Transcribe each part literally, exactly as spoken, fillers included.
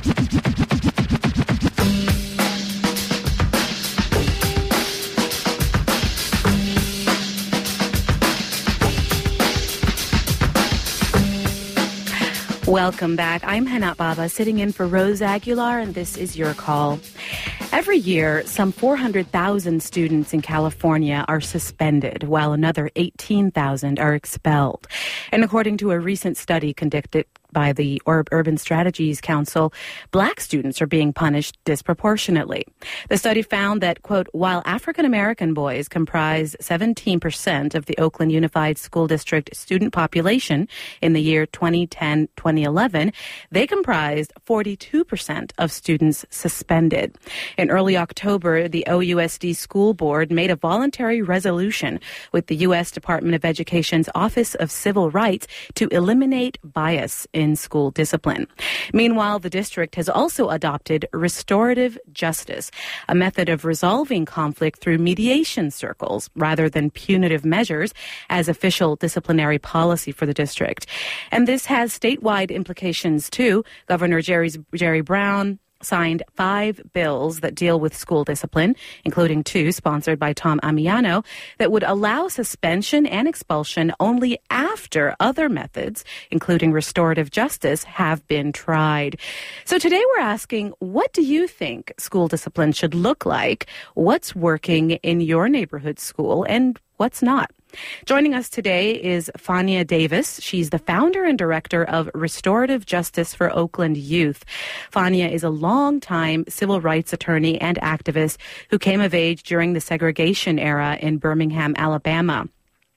Welcome back. I'm Hana Baba, sitting in for Rose Aguilar, and this is Your Call. Every year, some four hundred thousand students in California are suspended, while another eighteen thousand are expelled. And according to a recent study conducted by the Ur- Urban Strategies Council, black students are being punished disproportionately. The study found that, quote, while African-American boys comprise seventeen percent of the Oakland Unified School District student population in the year twenty ten to twenty eleven, they comprised forty-two percent of students suspended. In early October, the O U S D School Board made a voluntary resolution with the U S Department of Education's Office of Civil Rights to eliminate bias in in school discipline. Meanwhile, the district has also adopted restorative justice, a method of resolving conflict through mediation circles rather than punitive measures, as official disciplinary policy for the district. And this has statewide implications too. Governor Jerry's, Jerry Brown signed five bills that deal with school discipline, including two sponsored by Tom Amiano, that would allow suspension and expulsion only after other methods, including restorative justice, have been tried. So today we're asking, what do you think school discipline should look like? What's working in your neighborhood school and what's not? Joining us today is Fania Davis. She's the founder and director of Restorative Justice for Oakland Youth. Fania is a longtime civil rights attorney and activist who came of age during the segregation era in Birmingham, Alabama.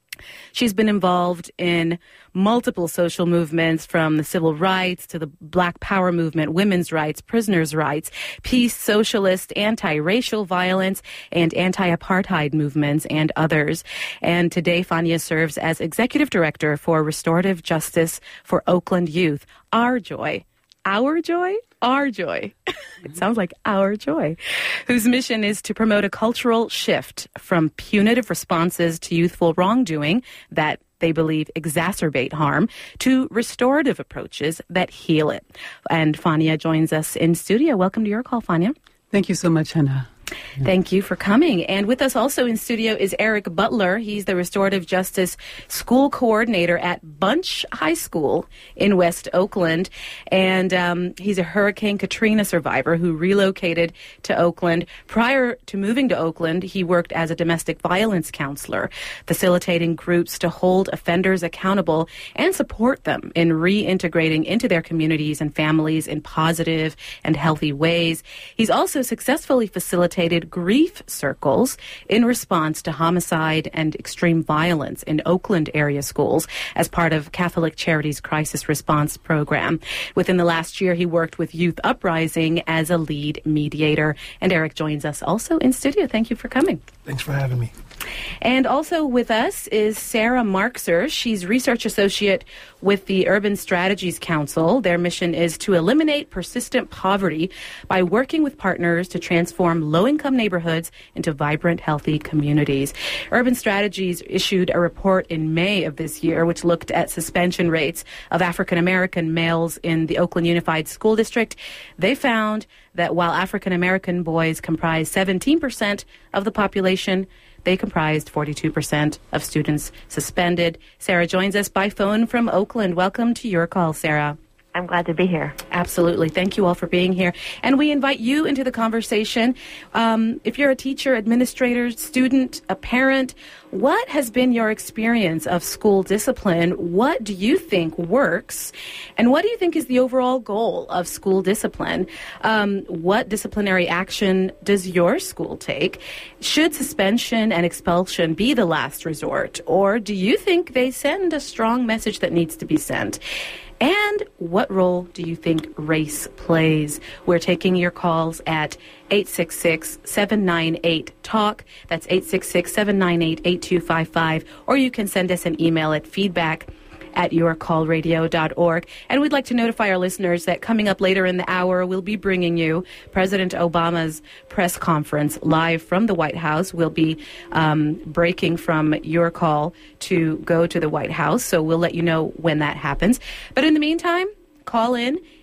She's been involved in multiple social movements, from the civil rights to the Black Power movement, women's rights, prisoners' rights, peace, socialist, anti-racial violence, and anti-apartheid movements, and others. And today, Fania serves as executive director for Restorative Justice for Oakland Youth. Our joy. Our joy? Our joy. It sounds like our joy. Whose mission is to promote a cultural shift from punitive responses to youthful wrongdoing that they believe exacerbate harm to restorative approaches that heal it. And Fania joins us in studio. Welcome to Your Call, Fania. Thank you so much, Hannah. Thank you for coming. And with us also in studio is Eric Butler. He's the Restorative Justice School Coordinator at Bunch High School in West Oakland. And um, he's a Hurricane Katrina survivor who relocated to Oakland. Prior to moving to Oakland, he worked as a domestic violence counselor, facilitating groups to hold offenders accountable and support them in reintegrating into their communities and families in positive and healthy ways. He's also successfully facilitated grief circles in response to homicide and extreme violence in Oakland area schools as part of Catholic Charities Crisis Response Program. Within the last year, he worked with Youth Uprising as a lead mediator. And Eric joins us also in studio. Thank you for coming. Thanks for having me. And also with us is Sarah Markser. She's research associate with the Urban Strategies Council. Their mission is to eliminate persistent poverty by working with partners to transform low-income neighborhoods into vibrant, healthy communities. Urban Strategies issued a report in May of this year, which looked at suspension rates of African-American males in the Oakland Unified School District. They found that while African-American boys comprise seventeen percent of the population, they comprised forty-two percent of students suspended. Sarah joins us by phone from Oakland. Welcome to Your Call, Sarah. I'm glad to be here. Absolutely. Thank you all for being here. And we invite you into the conversation. Um, if you're a teacher, administrator, student, a parent, what has been your experience of school discipline? What do you think works? And what do you think is the overall goal of school discipline? Um, what disciplinary action does your school take? Should suspension and expulsion be the last resort? Or do you think they send a strong message that needs to be sent? And what role do you think race plays? We're taking your calls at eight six six, seven nine eight, TALK. That's eight six six, seven nine eight, eight two five five. Or you can send us an email at feedback at your call radio dot org. And we'd like to notify our listeners that coming up later in the hour, we'll be bringing you President Obama's press conference live from the White House. We'll be um, breaking from Your Call to go to the White House, so we'll let you know when that happens. But in the meantime, call in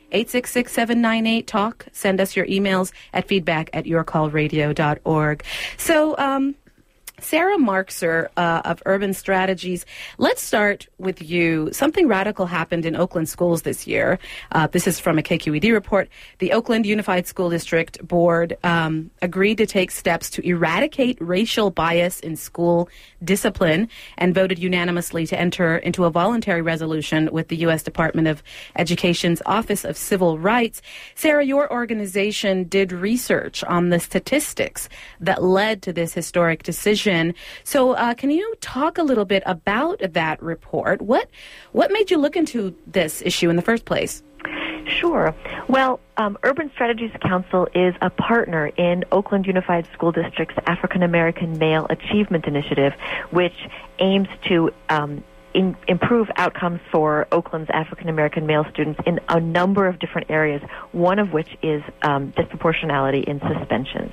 eight six six, seven nine eight, talk. Send us your emails at feedback at your call radio dot org. So, um, Sarah Marxer uh, of Urban Strategies, let's start with you. Something radical happened in Oakland schools this year. Uh, this is from a K Q E D report. The Oakland Unified School District Board um, agreed to take steps to eradicate racial bias in school discipline and voted unanimously to enter into a voluntary resolution with the U S Department of Education's Office of Civil Rights. Sarah, your organization did research on the statistics that led to this historic decision. So uh, can you talk a little bit about that report? What what made you look into this issue in the first place? Sure. Well, um, Urban Strategies Council is a partner in Oakland Unified School District's African American Male Achievement Initiative, which aims to um, in, improve outcomes for Oakland's African American male students in a number of different areas, one of which is um, disproportionality in suspensions.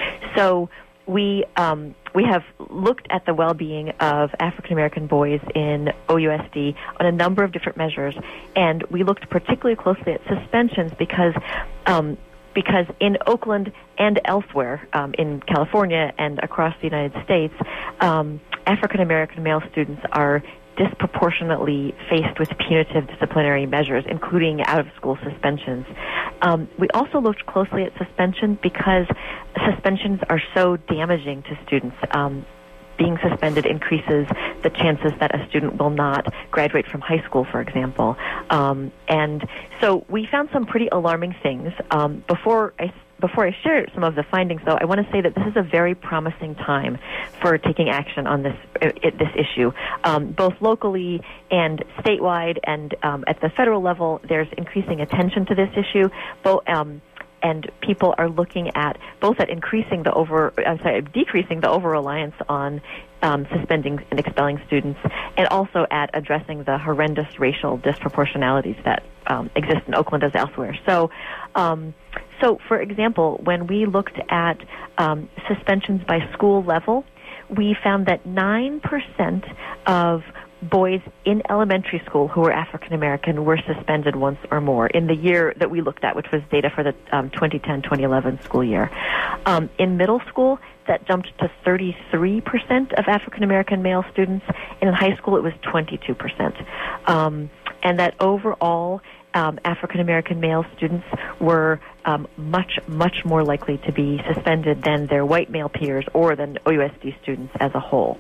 So we um, we have looked at the well-being of African American boys in O U S D on a number of different measures, and we looked particularly closely at suspensions because um, because in Oakland and elsewhere um, in California and across the United States, um, African American male students are disproportionately faced with punitive disciplinary measures, including out-of-school suspensions. Um, we also looked closely at suspension because suspensions are so damaging to students. Um, being suspended increases the chances that a student will not graduate from high school, for example. Um, and so we found some pretty alarming things. Um, before I Before I share some of the findings, though, I want to say that this is a very promising time for taking action on this uh, this issue. Um, both locally and statewide and um, at the federal level, there's increasing attention to this issue. Both, um, and people are looking at both at increasing the over, I'm sorry, decreasing the over-reliance on um, suspending and expelling students, and also at addressing the horrendous racial disproportionalities that um, exist in Oakland as elsewhere. So, um, so for example, when we looked at um, suspensions by school level, we found that nine percent of boys in elementary school who were African American were suspended once or more in the year that we looked at, which was data for the um, twenty ten twenty eleven school year. Um, in middle school, that jumped to thirty-three percent of African American male students, and in high school it was twenty-two percent. Um, and that overall, um, African American male students were um, much, much more likely to be suspended than their white male peers or than O U S D students as a whole.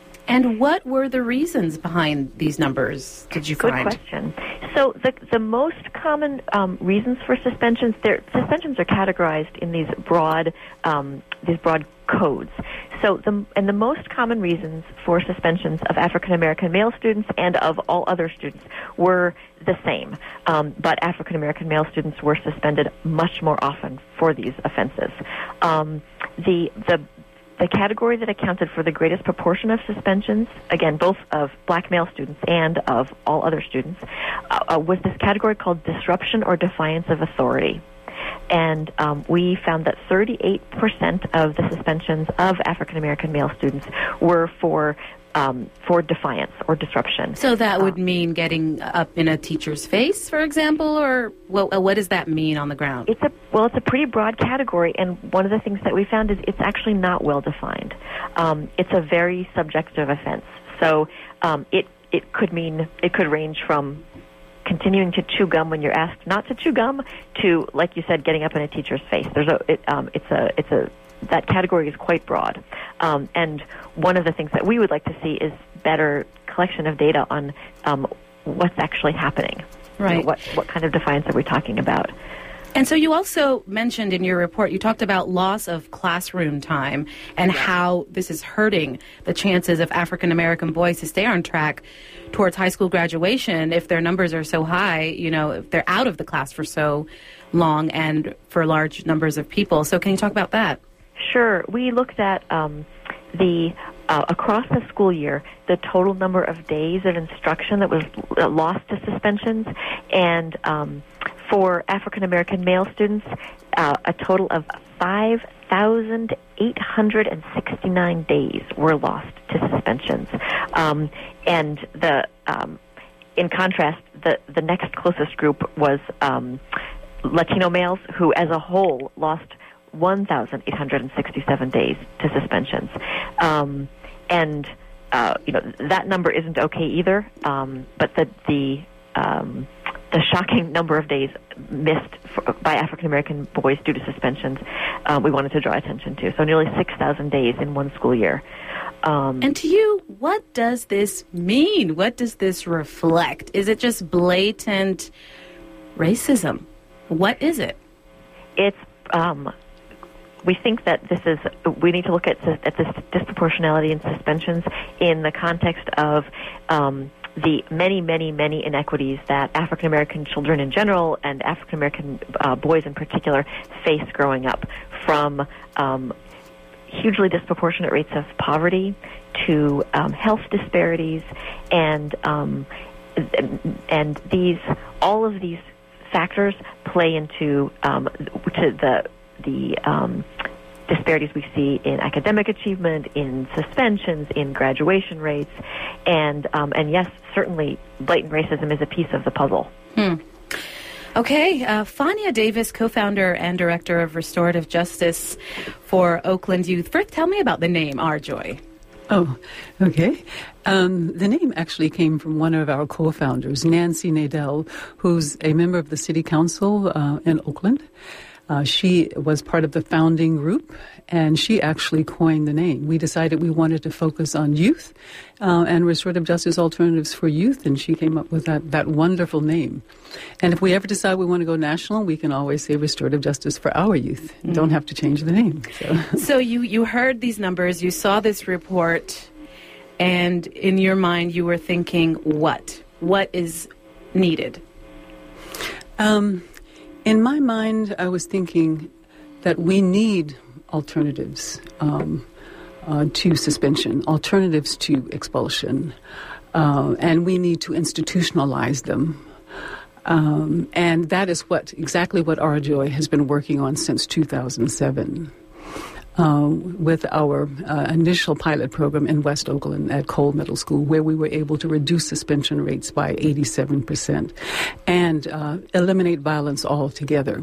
And what were the reasons behind these numbers, did you Good find? Good question. So the the most common um, reasons for suspensions, suspensions are categorized in these broad um, these broad codes. So the and the most common reasons for suspensions of African American male students and of all other students were the same, um, but African American male students were suspended much more often for these offenses. Um, the the The category that accounted for the greatest proportion of suspensions, again, both of black male students and of all other students, uh, uh, was this category called disruption or defiance of authority. And um, we found that thirty-eight percent of the suspensions of African American male students were for Um, for defiance or disruption. So that would um, mean getting up in a teacher's face, for example, or what, what does that mean on the ground? It's a well, it's a pretty broad category, and one of the things that we found is it's actually not well defined. Um, it's a very subjective offense. So um, it it could mean it could range from continuing to chew gum when you're asked not to chew gum to, like you said, getting up in a teacher's face. There's a it, um, it's a it's a that category is quite broad. Um, and one of the things that we would like to see is better collection of data on um, what's actually happening. Right. You know, what, what kind of defiance are we talking about? And so you also mentioned in your report, you talked about loss of classroom time and yeah. how this is hurting the chances of African-American boys to stay on track towards high school graduation if their numbers are so high, you know, if they're out of the class for so long and for large numbers of people. So can you talk about that? Sure. We looked at um, the, uh, across the school year, the total number of days of instruction that was lost to suspensions. And um, for African-American male students, uh, a total of five thousand eight hundred sixty-nine days were lost to suspensions. Um, and the... Um, in contrast, the, the next closest group was um, Latino males, who as a whole lost one thousand eight hundred sixty-seven days to suspensions. Um, and, uh, you know, that number isn't okay either, um, but the, the, um, the shocking number of days missed for, by African-American boys due to suspensions, uh, we wanted to draw attention to. So nearly six thousand days in one school year. Um, and to you, what does this mean? What does this reflect? Is it just blatant racism? What is it? It's, um, we think that this is, we need to look at, at this disproportionality in suspensions in the context of um, the many, many, many inequities that African-American children in general and African-American uh, boys in particular face growing up, from um, hugely disproportionate rates of poverty to um, health disparities, and um, and these all of these factors play into um, to the the um, disparities we see in academic achievement, in suspensions, in graduation rates, and um, and yes, certainly blatant racism is a piece of the puzzle. Hmm. Okay, uh, Fania Davis, co-founder and director of Restorative Justice for Oakland Youth. First, tell me about the name Our Joy. Oh, okay. Um, the name actually came from one of our co-founders, Nancy Nadell, who's a member of the City Council uh, in Oakland. Uh, she was part of the founding group, and she actually coined the name. We decided we wanted to focus on youth uh, and restorative justice alternatives for youth, and she came up with that, that wonderful name. And if we ever decide we want to go national, we can always say restorative justice for our youth. Mm. Don't have to change the name. So, so you, you heard these numbers, you saw this report, and in your mind you were thinking, what? What is needed? Um... In my mind, I was thinking that we need alternatives um, uh, to suspension, alternatives to expulsion, uh, and we need to institutionalize them. Um, and that is what exactly what Our Joy has been working on since two thousand seven. Uh, with our uh, initial pilot program in West Oakland at Cole Middle School, where we were able to reduce suspension rates by eighty-seven percent and uh, eliminate violence altogether.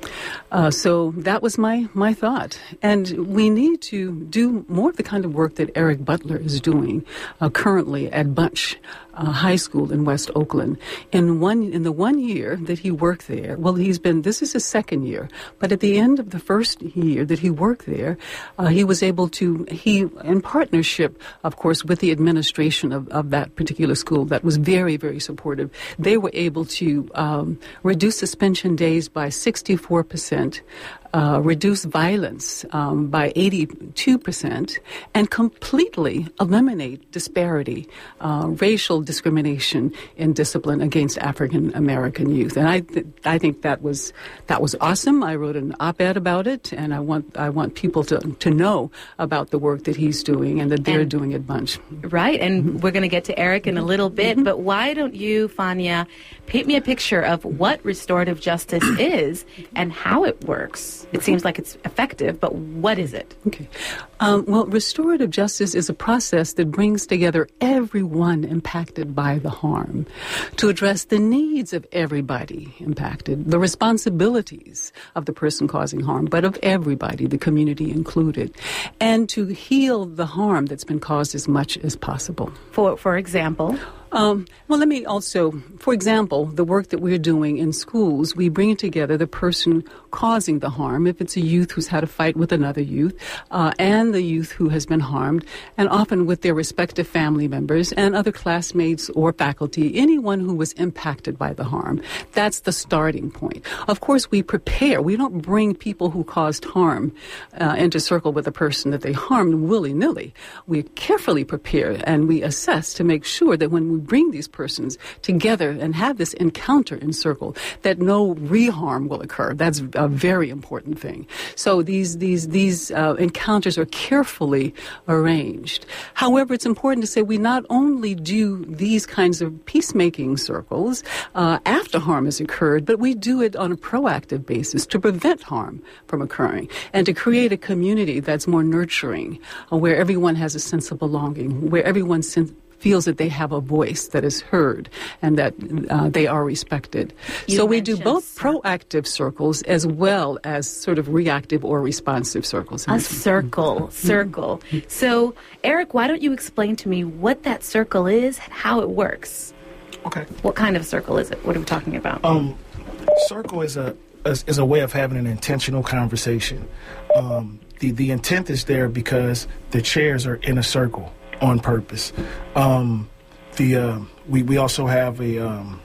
Uh, so that was my, my thought. And we need to do more of the kind of work that Eric Butler is doing uh, currently at Bunch uh, High School in West Oakland. In one in the one year that he worked there, well, he's been, this is his second year, but at the end of the first year that he worked there, uh, he was able to, he, in partnership, of course, with the administration of, of that particular school that was very, very supportive, they were able to um, reduce suspension days by sixty-four percent, uh, reduce violence um, by eighty-two percent, and completely eliminate disparity, uh, racial discrimination in discipline against African American youth. And I, th- I think that was that was awesome. I wrote an op-ed about it, and I want I want people to to know about the work that he's doing and that they're and, doing at Bunch. Right, and mm-hmm. we're going to get to Eric in a little bit. Mm-hmm. But why don't you, Fania, paint me a picture of what restorative justice is and how it works? It seems like it's effective, but what is it? Okay. Um, well, restorative justice is a process that brings together everyone impacted by the harm to address the needs of everybody impacted, the responsibilities of the person causing harm, but of everybody, the community included, and to heal the harm that's been caused as much as possible. For, for example? Um, well, let me also, for example, the work that we're doing in schools, we bring together the person causing the harm, if it's a youth who's had a fight with another youth, uh, and the youth who has been harmed, and often with their respective family members and other classmates or faculty, anyone who was impacted by the harm. That's the starting point. Of course, we prepare. We don't bring people who caused harm uh, into circle with the person that they harmed willy-nilly. We carefully prepare and we assess to make sure that when we bring these persons together and have this encounter in circle, that no reharm will occur. That's a very important thing. So these these these uh, encounters are carefully arranged. However, it's important to say we not only do these kinds of peacemaking circles uh, after harm has occurred, but we do it on a proactive basis to prevent harm from occurring and to create a community that's more nurturing, uh, where everyone has a sense of belonging, where everyone sen- feels that they have a voice that is heard and that uh, they are respected. You so we do both circle. proactive circles as well as sort of reactive or responsive circles. A circle, circle. So, Eric, why don't you explain to me what that circle is, how it works? Okay. What kind of circle is it? What are we talking about? Um, circle is a is, is a way of having an intentional conversation. Um, the the intent is there because the chairs are in a circle on purpose. Um, the uh, we we also have a um,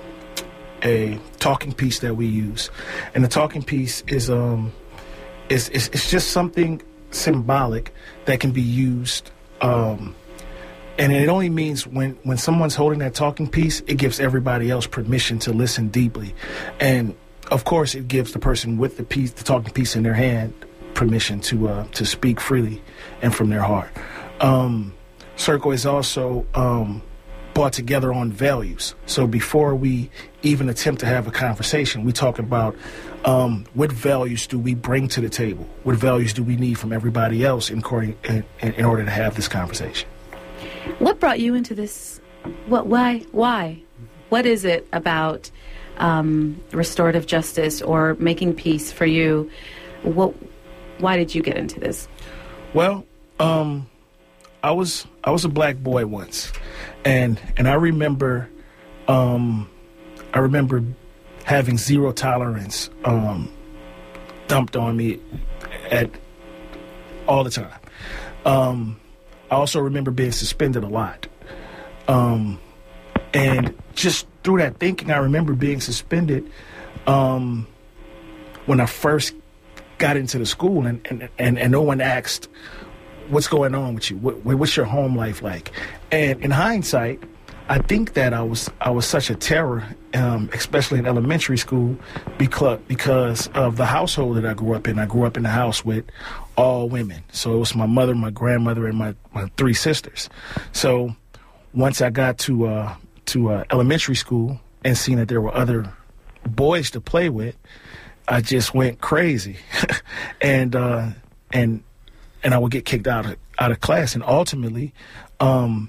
a talking piece that we use, and the talking piece is um is is it's just something symbolic that can be used. Um, And it only means when, when someone's holding that talking piece, it gives everybody else permission to listen deeply. And, of course, it gives the person with the piece, the talking piece in their hand, permission to uh, to speak freely and from their heart. Um, Circle is also um, brought together on values. So before we even attempt to have a conversation, we talk about um, what values do we bring to the table? What values do we need from everybody else in, in, in order to have this conversation? What brought you into this? What? Why? Why? What is it about um, restorative justice or making peace for you? What? Why did you get into this? Well, um, I was I was a black boy once, and and I remember, um, I remember having zero tolerance um, dumped on me at all the time. Um, I also remember being suspended a lot. Um, and just through that thinking, I remember being suspended um, when I first got into the school, and, and, and, and no one asked, what's going on with you? What, what's your home life like? And in hindsight, I think that I was I was such a terror, um, especially in elementary school, because because of the household that I grew up in. I grew up in a house with all women. So it was my mother, my grandmother, and my, my three sisters. So once I got to uh, to uh, elementary school and seen that there were other boys to play with, I just went crazy, and uh, and and I would get kicked out of out of class, and ultimately. Um,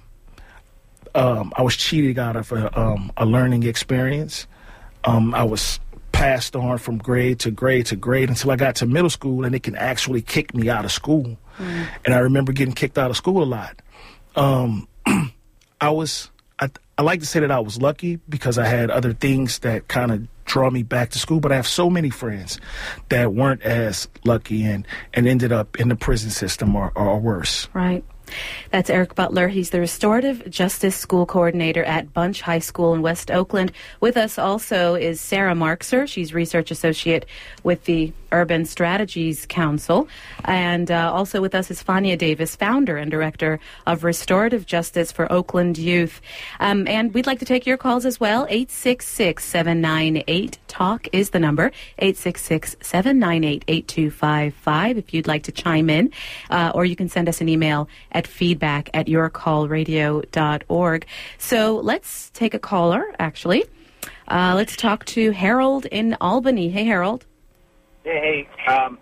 Um, I was cheated out of a, um, a learning experience. Um, I was passed on from grade to grade to grade until I got to middle school, and it can actually kick me out of school. Mm. And I remember getting kicked out of school a lot. Um, I was, I, I like to say that I was lucky because I had other things that kind of draw me back to school, but I have so many friends that weren't as lucky and, and ended up in the prison system or, or worse. Right. That's Eric Butler. He's the Restorative Justice School Coordinator at Bunch High School in West Oakland. With us also is Sarah Markser. She's Research Associate with the Urban Strategies Council. And uh, also with us is Fania Davis, Founder and Director of Restorative Justice for Oakland Youth. Um, and we'd like to take your calls as well. eight six six, seven nine eight, TALK is the number. eight six six, seven nine eight, eight two five five if you'd like to chime in. Uh, or you can send us an email at feedback at your call radio dot org. So let's take a caller, actually. Uh, let's talk to Harold in Albany. Hey, Harold. Hey, hey. Um,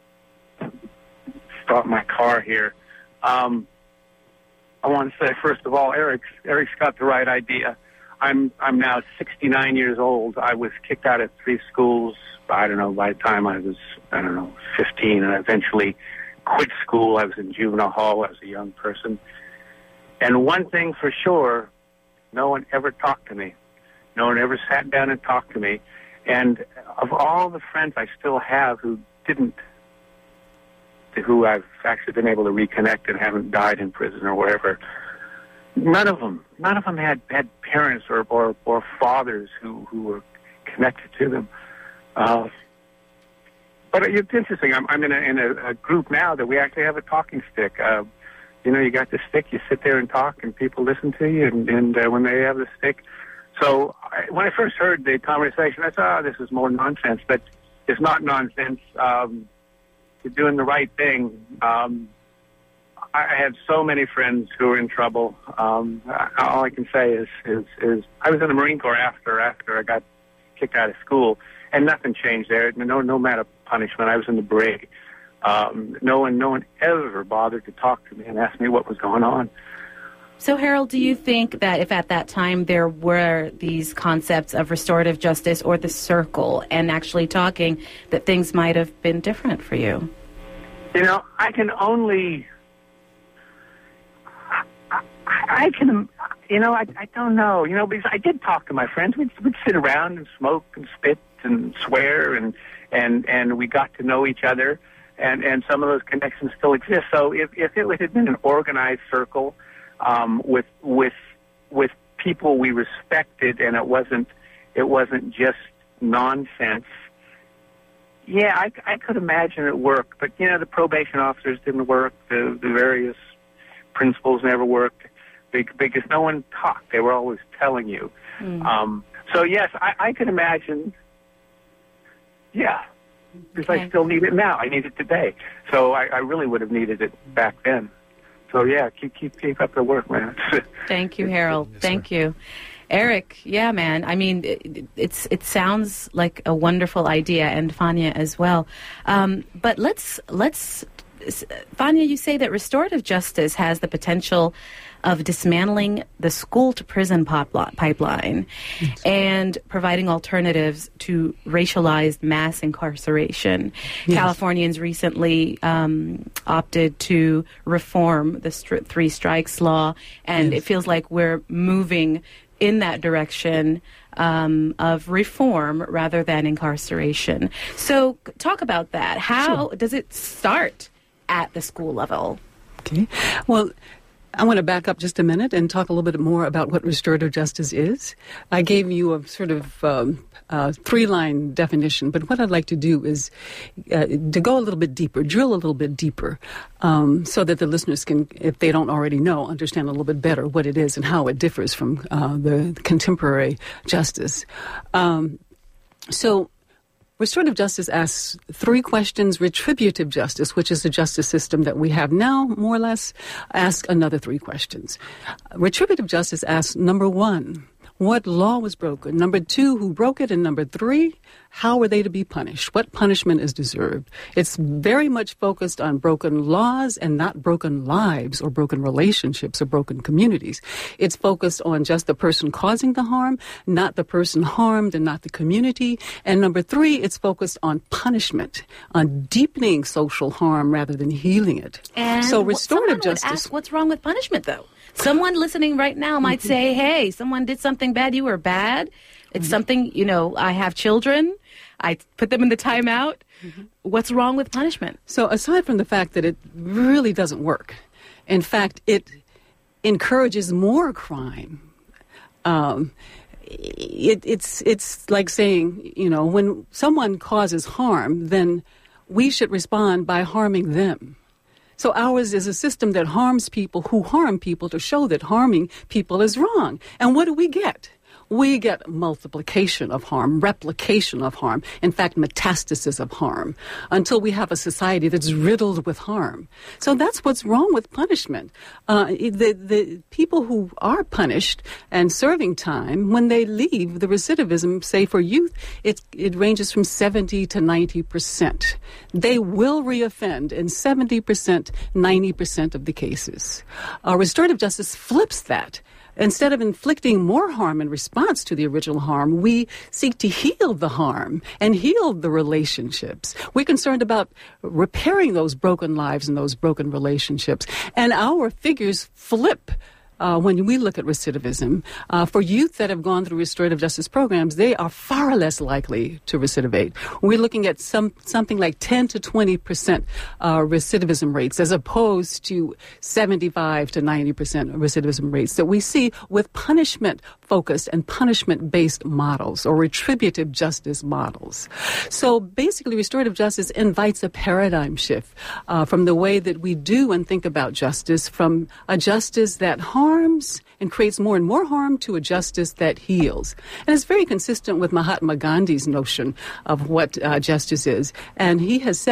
start my car here. Um, I want to say, first of all, Eric's, Eric's got the right idea. I'm I'm now sixty-nine years old. I was kicked out of three schools, I don't know, by the time I was, I don't know, fifteen, and I eventually quit school. I was in juvenile hall as a young person. And one thing for sure, no one ever talked to me. No one ever sat down and talked to me. And of all the friends I still have who didn't, who I've actually been able to reconnect and haven't died in prison or wherever, none of them, none of them had, had parents or, or, or fathers who, who were connected to them. Uh, But it's interesting. I'm, I'm in, a, in a, a group now that we actually have a talking stick. Uh, you know, you got the stick, you sit there and talk, and people listen to you, and, and uh, when they have the stick. So I, when I first heard the conversation, I thought, oh, this is more nonsense. But it's not nonsense. Um, you're doing the right thing. Um, I, I had so many friends who were in trouble. Um, all I can say is, is, is I was in the Marine Corps after after I got kicked out of school. And nothing changed there. No, no matter punishment. I was in the brig. Um, no one, no one ever bothered to talk to me and ask me what was going on. So, Harold, do you think that if at that time there were these concepts of restorative justice or the circle and actually talking, that things might have been different for you? You know, I can only, I, I can, you know, I, I don't know, you know, because I did talk to my friends. We'd, we'd sit around and smoke and spit and swear, and, and, and we got to know each other, and, and some of those connections still exist. So if, if it had been an organized circle um, with, with, with people we respected, and it wasn't, it wasn't just nonsense, yeah, I, I could imagine it worked. But, you know, the probation officers didn't work. The, the various principals never worked because no one talked. They were always telling you. Mm. Um, so, yes, I, I could imagine, yeah, because okay. I still need it now. I need it today. So I, I really would have needed it back then. So, yeah, keep keep, keep up the work, man. Thank you, Harold. Yes, Thank you. Eric, yeah, man. I mean, it, it's it sounds like a wonderful idea, and Fania as well. Um, but let's let's, Fania, you say that restorative justice has the potential of dismantling the school-to-prison pipeline yes. and providing alternatives to racialized mass incarceration. Yes. Californians recently um, opted to reform the stri- three strikes law, and yes. it feels like we're moving in that direction um, of reform rather than incarceration. So talk about that. How sure. does it start at the school level? Okay. Well, I want to back up just a minute and talk a little bit more about what restorative justice is. I gave you a sort of um, uh, three-line definition, but what I'd like to do is uh, to go a little bit deeper, drill a little bit deeper, um, so that the listeners can, if they don't already know, understand a little bit better what it is and how it differs from uh, the contemporary justice. Um, so restorative justice asks three questions. Retributive justice, which is the justice system that we have now, more or less, asks another three questions. Retributive justice asks, number one, what law was broken? Number two, who broke it? And number three, how were they to be punished? What punishment is deserved? It's very much focused on broken laws and not broken lives or broken relationships or broken communities. It's focused on just the person causing the harm, not the person harmed and not the community. And number three, it's focused on punishment, on deepening social harm rather than healing it. And so restorative someone justice. Would ask, what's wrong with punishment, though? Someone listening right now might say, hey, someone did something bad, you were bad. It's mm-hmm. something, you know, I have children. I put them in the timeout. Mm-hmm. What's wrong with punishment? So aside from the fact that it really doesn't work, in fact, it encourages more crime. Um, it, it's it's like saying, you know, when someone causes harm, then we should respond by harming them. So ours is a system that harms people who harm people to show that harming people is wrong. And what do we get? We get multiplication of harm, replication of harm, in fact, metastasis of harm, until we have a society that's riddled with harm. So that's what's wrong with punishment. Uh, the, the people who are punished and serving time, when they leave, the recidivism, say for youth, it, it ranges from seventy to ninety percent. They will reoffend in seventy percent, ninety percent of the cases. Uh, restorative justice flips that. Instead of inflicting more harm in response to the original harm, we seek to heal the harm and heal the relationships. We're concerned about repairing those broken lives and those broken relationships. And our figures flip. Uh, when we look at recidivism, uh, for youth that have gone through restorative justice programs, they are far less likely to recidivate. We're looking at some something like ten to twenty percent uh, recidivism rates, as opposed to seventy-five to ninety percent recidivism rates that we see with punishment-focused and punishment-based models or retributive justice models. So basically, restorative justice invites a paradigm shift uh, from the way that we do and think about justice, from a justice that harms harms and creates more and more harm to a justice that heals. And it's very consistent with Mahatma Gandhi's notion of what uh, justice is. And he has said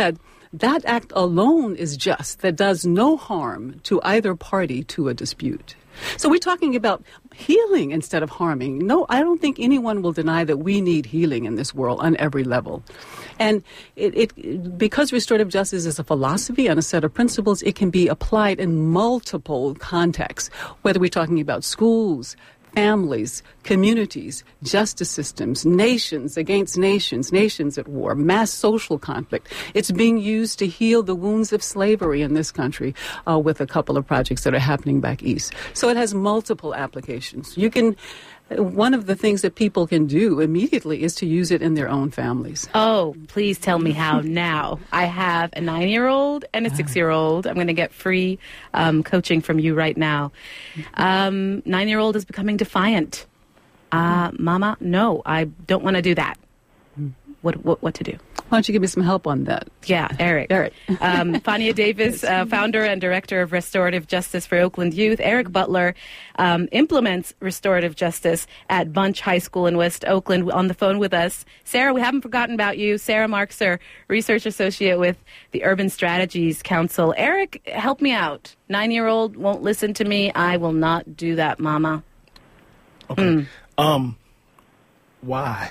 that act alone is just, that does no harm to either party to a dispute. So we're talking about healing instead of harming. No, I don't think anyone will deny that we need healing in this world on every level. And it, it because restorative justice is a philosophy and a set of principles, it can be applied in multiple contexts, whether we're talking about schools, families, communities, justice systems, nations against nations, nations at war, mass social conflict. It's being used to heal the wounds of slavery in this country uh, with a couple of projects that are happening back east. So it has multiple applications. You can, one of the things that people can do immediately is to use it in their own families. Oh, please tell me how now. I have a nine-year-old and a six-year-old. I'm going to get free um, coaching from you right now. Um, nine-year-old is becoming defiant. Uh, Mama, no, I don't want to do that. What, what what to do? Why don't you give me some help on that? Yeah, Eric. Eric. um, Fania Davis, uh, founder and director of Restorative Justice for Oakland Youth. Eric Butler um, implements restorative justice at Bunch High School in West Oakland. On the phone with us, Sarah, we haven't forgotten about you. Sarah Markser, research associate with the Urban Strategies Council. Eric, help me out. Nine-year-old won't listen to me. I will not do that, Mama. Okay. Mm. Um, why?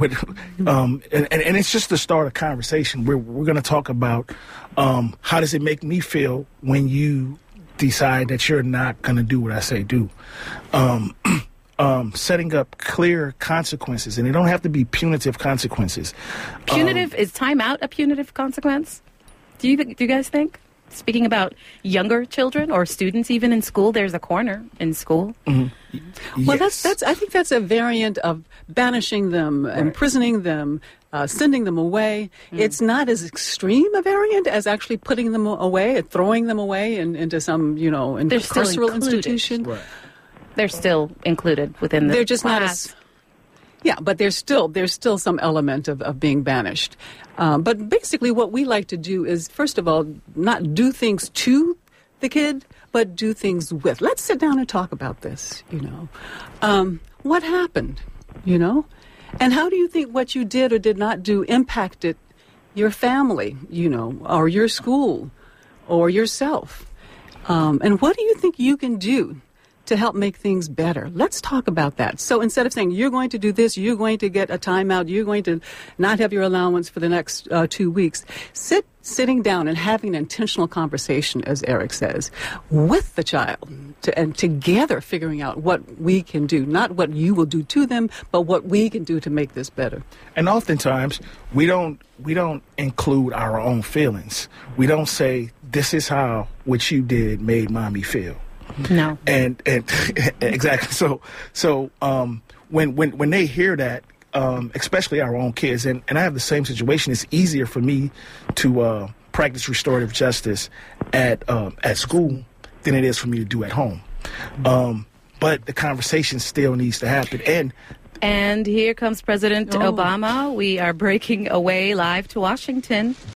um, and, and, and it's just the start of conversation. We're, we're going to talk about um, how does it make me feel when you decide that you're not going to do what I say do. Um, um, setting up clear consequences, and they don't have to be punitive consequences. Punitive, um, is timeout a punitive consequence? Do you, do you guys think? Speaking about younger children or students even in school, there's a corner in school. Mm-hmm. Well, yes. that's that's. I think that's a variant of banishing them, right. imprisoning them, uh, sending them away. Mm. It's not as extreme a variant as actually putting them away, throwing them away in, into some, you know, in carceral institution. Right. They're still included within the They're just class. not as. Yeah, but there's still there's still some element of, of being banished. Um, but basically what we like to do is, first of all, not do things to the kid, but do things with. Let's sit down and talk about this, you know. Um, what happened, you know? And how do you think what you did or did not do impacted your family, you know, or your school or yourself? Um, and what do you think you can do to help make things better? Let's talk about that. So instead of saying, you're going to do this, you're going to get a timeout, you're going to not have your allowance for the next uh, two weeks, sit sitting down and having an intentional conversation, as Eric says, with the child, to, and together figuring out what we can do, not what you will do to them, but what we can do to make this better. And oftentimes, we don't we don't include our own feelings. We don't say, this is how what you did made mommy feel. No. And and exactly. So so um, when when when they hear that, um, especially our own kids, and, and I have the same situation. It's easier for me to uh, practice restorative justice at um, at school than it is for me to do at home. Um, but the conversation still needs to happen. And and here comes President oh. Obama. We are breaking away live to Washington.